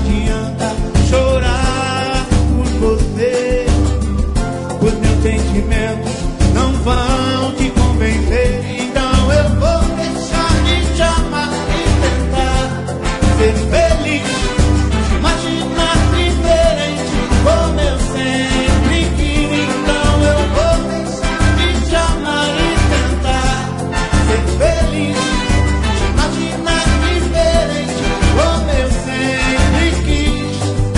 adianta chorar por você, os meus sentimentos não vão te convencer. Então eu vou deixar de te amar e tentar ser feliz, imaginar diferente como eu sempre quis. Então eu vou deixar de te amar e tentar ser feliz, imaginar diferente como eu sempre quis.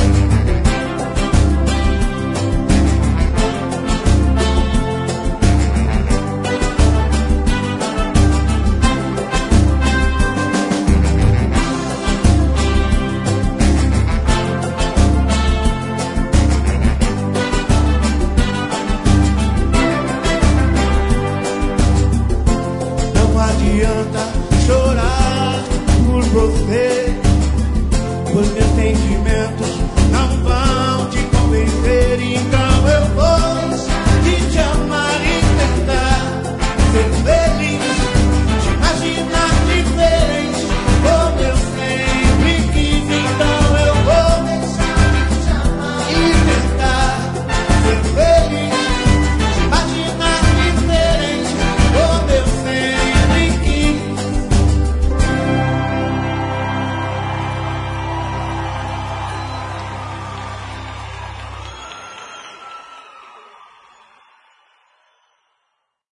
Não adianta chorar por você, os meus sentimentos não vão te convencer. Então eu vou deixar de te amar e tentar ser feliz.